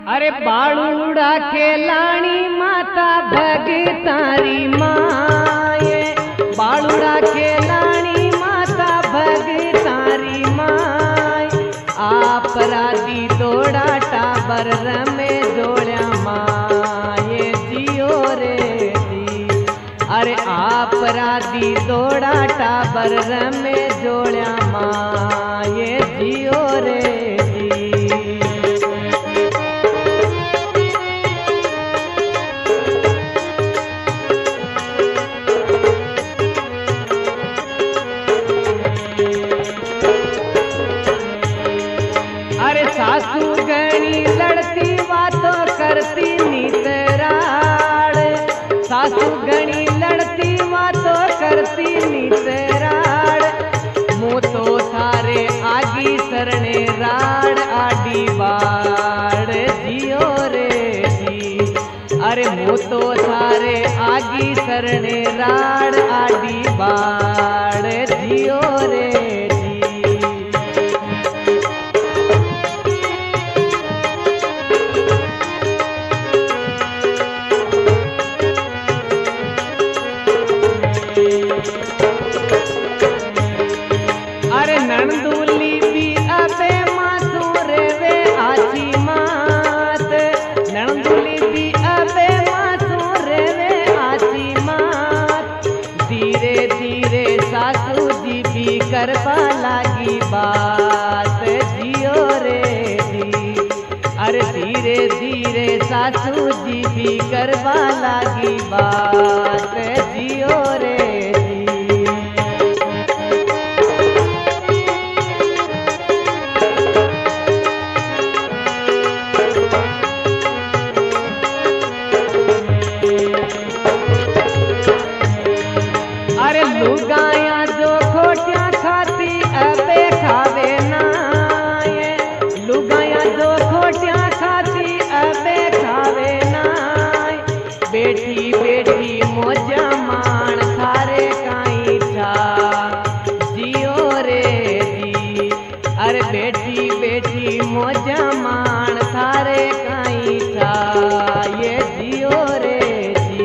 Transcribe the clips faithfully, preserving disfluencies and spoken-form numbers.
अरे बालूड़ा खेलाणी माता भगतारी माए, बालूड़ा खेलाणी माता भगतारी माए। आपराधी तोड़ा टाबर रमे जोड़िया माए जियो रे जी। अरे आपराधी तोड़ा टाबर रमे जोड़िया माए जियो रे जी। अरे सासू गणी लड़ती बातों करती नितराड़, सासू गणी लड़ती बातों करती नितराड़। मुँह तो थारे आगी सरने राड़ आडी बाड़ जियो रे जी। अरे मुँह तो थारे आगी सरने राड़ आडी बाड़ जियो रे जी। अरे नंदूली भी अबे मासूरे वे आची मात, नंदूली भी अबे मासूरे वे आची मात। धीरे धीरे सासू जी भी करवा लागी बात जियो रे जी। अरे धीरे धीरे सासू जी भी करवा लागी बात जियो रे जी। अरे लुगाया जो खोटियां खाती अबे खावे नाए, लुगाया जो खोटियां खाती अबे खावे नाए। बेटी बेटी मोजा मान थारे काई था जियो रे जी। अरे बेटी बेटी मोजा मान थारे काई था ये जियो रे जी।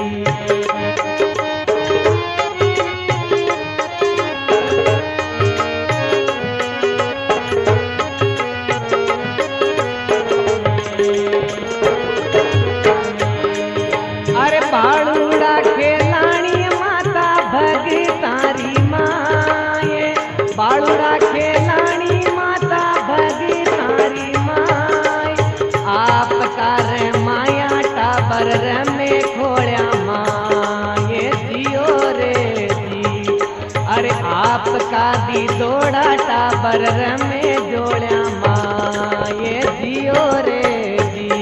अरे बालूड़ा खेलाणी माता भगतारी माए, बालूड़ा खेलाणी माता भगतारी माए। आपका रे माया टाबर रमे खोड़िया माए जियो रे जी। अरे आपका दी दौड़ा टाबर रमे जोड़िया माए जियो रे जी।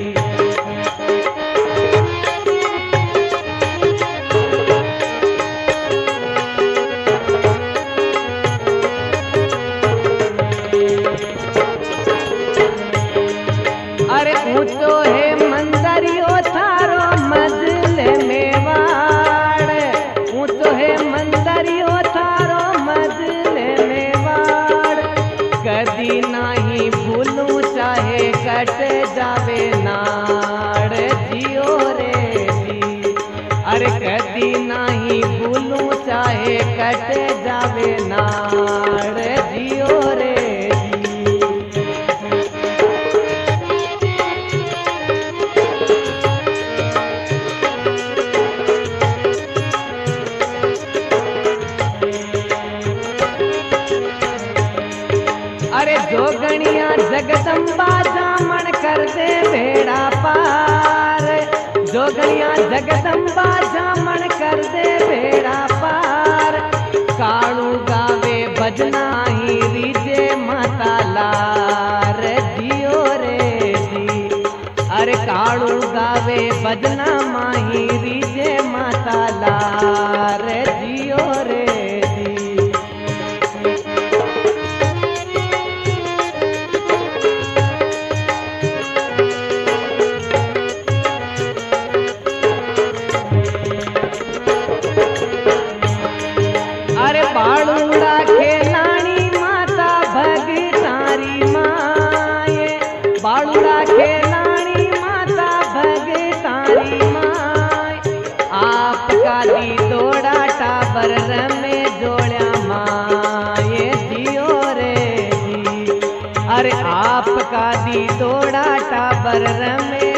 अरे ऊंचो है मंदरियो थारो मजले मेवाड़, ऊंचो है मंदरियो थारो मजले मेवाड़। कदी नहीं भूलूं चाहे कट जावे नाड़ जियो रे जी। अरे कदी नहीं भूलूं चाहे कट जावे नाड़ जियो रे जी। अरे जोगणिया जगदम्बा जामन कर दे बेड़ा पार, जोगणिया जगदम्बा जामन कर दे बेड़ा पार। कालू गावे भजना ही रीजे माता लार जियो रे जी। अरे कालू गावे भजना माही रीजे माता लार जियो रे जी। अरे बालूड़ा खेलाणी माता भगतारी माए, बालूड़ा खेल रानी माता भगतारी माय, आपका दी दोड़ा टाबर रमे जोड़ा माए जियो रे जी। अरे आपका दी दोड़ा टाबर रमे